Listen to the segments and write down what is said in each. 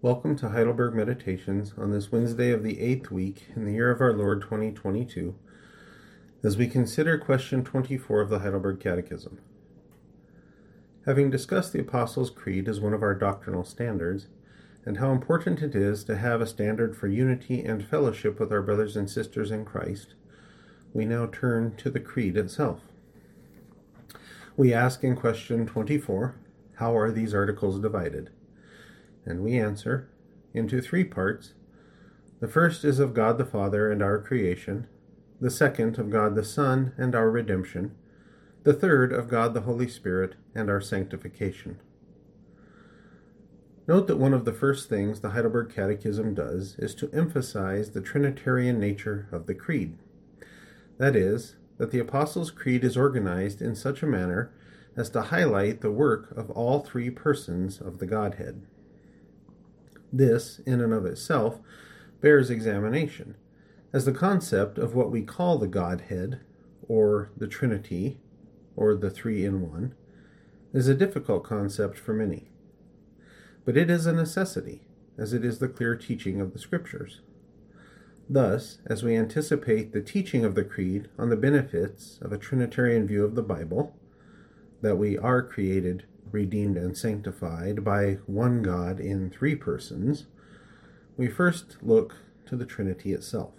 Welcome to Heidelberg Meditations on this Wednesday of the 8th week in the year of our Lord 2022, as we consider question 24 of the Heidelberg Catechism. Having discussed the Apostles' Creed as one of our doctrinal standards, and how important it is to have a standard for unity and fellowship with our brothers and sisters in Christ, we now turn to the Creed itself. We ask in question 24, how are these articles divided? And we answer into three parts. The first is of God the Father and our creation, the second of God the Son and our redemption, the third of God the Holy Spirit and our sanctification. Note that one of the first things the Heidelberg Catechism does is to emphasize the Trinitarian nature of the Creed. That is, that the Apostles' Creed is organized in such a manner as to highlight the work of all three persons of the Godhead. This, in and of itself, bears examination, as the concept of what we call the Godhead, or the Trinity, or the Three-in-One, is a difficult concept for many. But it is a necessity, as it is the clear teaching of the Scriptures. Thus, as we anticipate the teaching of the Creed on the benefits of a Trinitarian view of the Bible, that we are created, redeemed, and sanctified by one God in three persons, we first look to the Trinity itself.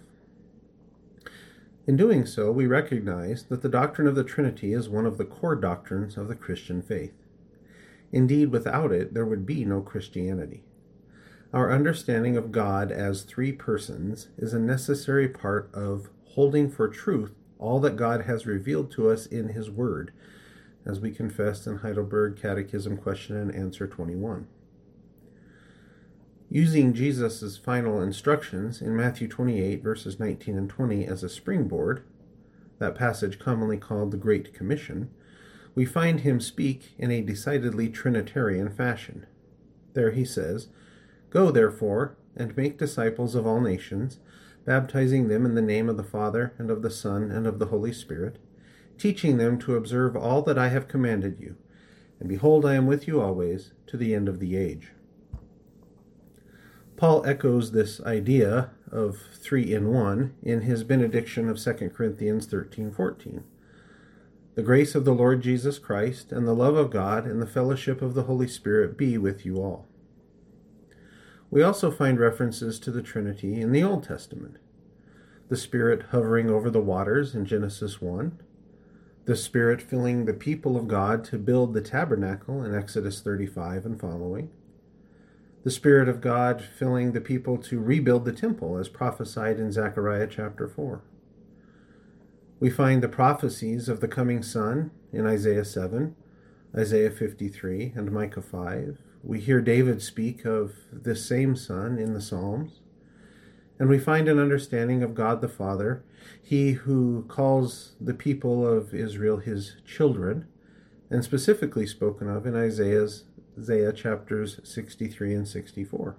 In doing so, we recognize that the doctrine of the Trinity is one of the core doctrines of the Christian faith. Indeed, without it, there would be no Christianity. Our understanding of God as three persons is a necessary part of holding for truth all that God has revealed to us in His Word, as we confessed in Heidelberg Catechism Question and Answer 21. Using Jesus' final instructions in Matthew 28, verses 19 and 20 as a springboard, that passage commonly called the Great Commission, we find him speak in a decidedly Trinitarian fashion. There he says, "Go, therefore, and make disciples of all nations, baptizing them in the name of the Father, and of the Son, and of the Holy Spirit, teaching them to observe all that I have commanded you. And behold, I am with you always, to the end of the age." Paul echoes this idea of three-in-one in his benediction of 2 Corinthians 13:14. "The grace of the Lord Jesus Christ, and the love of God, and the fellowship of the Holy Spirit be with you all." We also find references to the Trinity in the Old Testament. The Spirit hovering over the waters in Genesis 1, the Spirit filling the people of God to build the tabernacle in Exodus 35 and following, the Spirit of God filling the people to rebuild the temple as prophesied in Zechariah chapter 4. We find the prophecies of the coming Son in Isaiah 7, Isaiah 53, and Micah 5. We hear David speak of this same Son in the Psalms. And we find an understanding of God the Father, He who calls the people of Israel His children, and specifically spoken of in Isaiah chapters 63 and 64.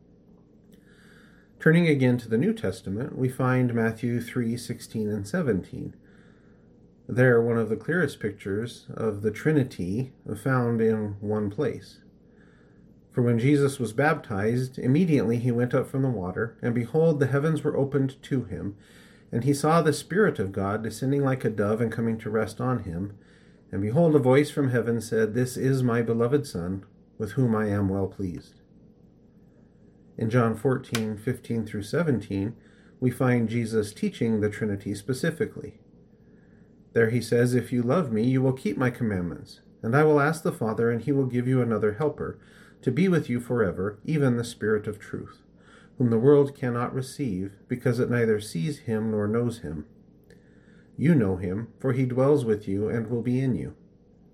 Turning again to the New Testament, we find Matthew 3:16 and 17. There, one of the clearest pictures of the Trinity found in one place. For when Jesus was baptized, immediately he went up from the water, and behold, the heavens were opened to him, and he saw the Spirit of God descending like a dove and coming to rest on him. And behold, a voice from heaven said, "This is my beloved Son, with whom I am well pleased." In John 14:15 through 17, we find Jesus teaching the Trinity specifically. There he says, "If you love me, you will keep my commandments, and I will ask the Father, and he will give you another helper, to be with you forever, even the Spirit of truth, whom the world cannot receive, because it neither sees him nor knows him. You know him, for he dwells with you and will be in you."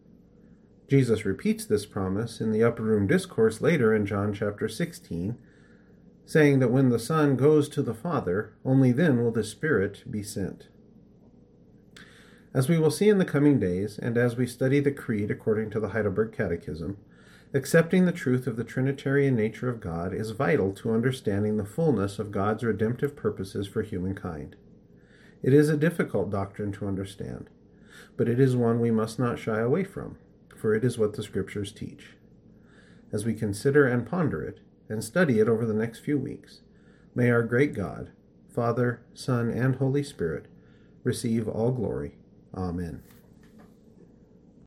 Jesus repeats this promise in the Upper Room Discourse later in John chapter 16, saying that when the Son goes to the Father, only then will the Spirit be sent. As we will see in the coming days, and as we study the Creed according to the Heidelberg Catechism, accepting the truth of the Trinitarian nature of God is vital to understanding the fullness of God's redemptive purposes for humankind. It is a difficult doctrine to understand, but it is one we must not shy away from, for it is what the Scriptures teach. As we consider and ponder it, and study it over the next few weeks. May our great God, Father, Son, and Holy Spirit, receive all glory. Amen.